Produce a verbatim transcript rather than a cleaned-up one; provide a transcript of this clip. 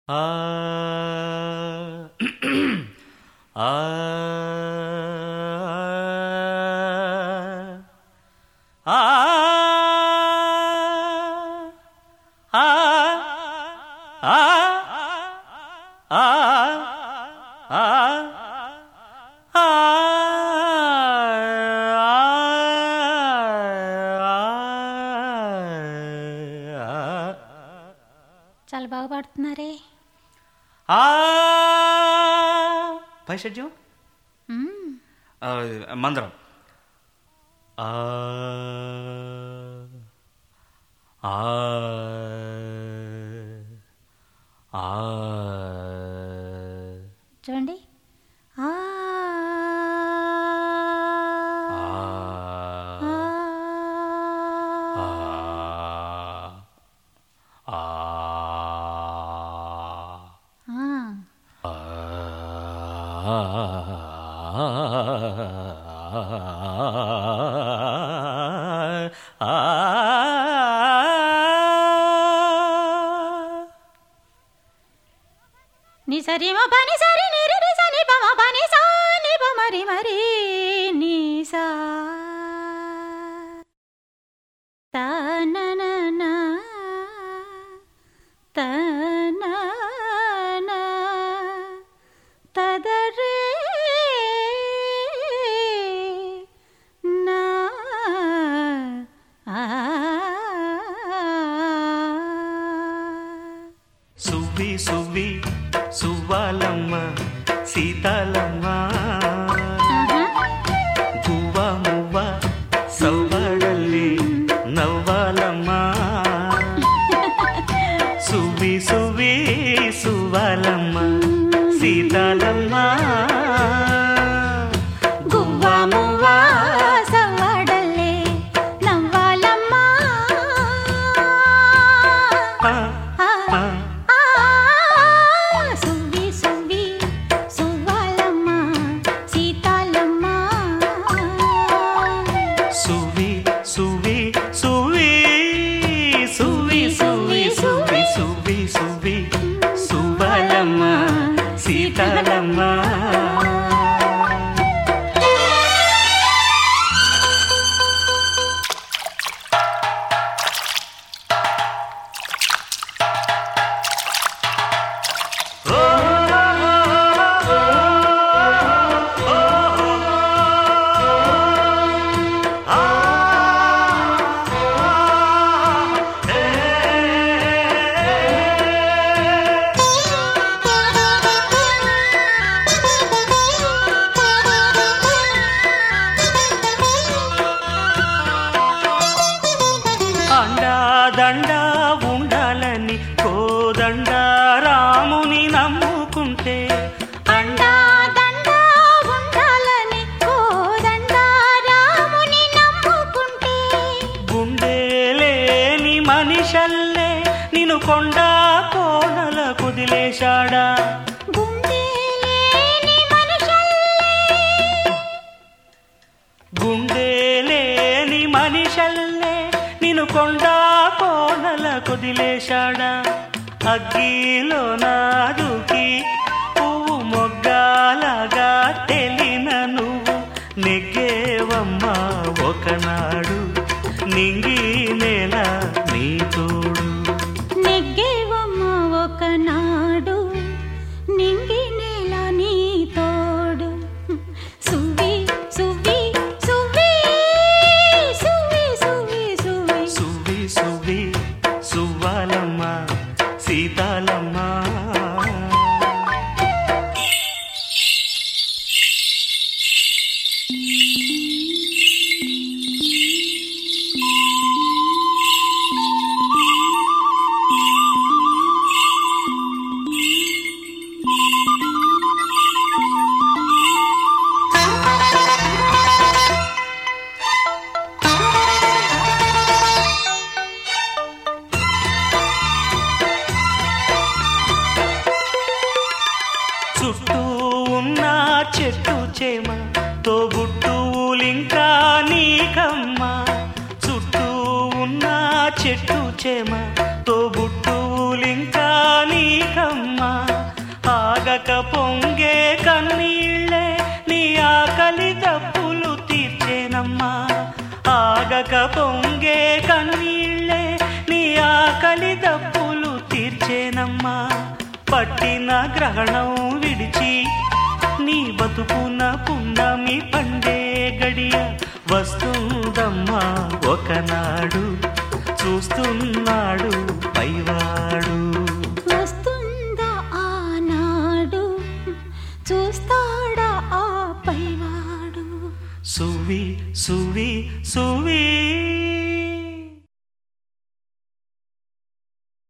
ఆ ఆ ఆ చాలా బాగా పాడుతున్నారే. పైషడ్యం మందరం ఆ ఆ ఆ చూడండి. ఆ ని సరి మ పని సరి ని రి స ని ప మ పని సా ని ప మరి మరి ని సా త న న న త న న త ద రే నా ఆ సువ్వి సువ్వి సువ్వాలమ్మ సీతాలమ్మ గువ్వ మువ్వ సవ్వడల్లి నవ్వాలమ్మ సువ్వి సువ్వి సువ్వాలమ్మ సీతాలమ్మ గువ్వ మువ్వ సవ్వడల్లి నవ్వాలమ్మ సీతాలమ్మ దండా ఉండాలని కోదండ రాముని నమ్ముకుంటే అండా దండా ఉండాలని కోదండ రాముని నమ్ముకుంటే గుండె లేని మనిషల్లే నిన్ను కొండ కోనల కుదిలేశాడా గుండె లేని మనిషల్లే గుండె లేని మనిషల్లే నిన్ను కొండ కోనల కుదిలేశాడా అగ్గిలో నాదుకి పువ్వు మొగ్గాలగా తెలిన నువ్వు నెగ్గేవమ్మా ఒకనాడు నింగి నేల నీ తోడు నెగ్గేవమ్మ ఒకనాడు నింగి నేల నీ తోడు సువ్వి సువ్వి సువ్వి సువ్వి సువ్వి సువ్వి సువ్వి సువ్వి సువ్వాలమ్మ సీతాలమ్మ చుట్టూ ఉన్న చెట్టు చేమ తోబుట్టువులింకా నీకమ్మ చుట్టూ ఉన్న చెట్టు చేమ తోబుట్టువులింకా నీకమ్మ నీకమ్మా ఆగక పొంగే కన్నీళ్ళే నీ ఆకలి దప్పులు తీర్చేనమ్మా ఆగక పొంగే కన్నీళ్ళే నీ ఆకలి దప్పులు తీర్చేనమ్మా పట్టిన గ్రహణం విడిచి నీ బతుకున పున్నమి పండే గడియ వస్తుందమ్మా ఒకనాడు చూస్తున్నాడు పైవాడు వస్తుందా ఆనాడు చూస్తాడా ఆ పైవాడు సువి సువి సువి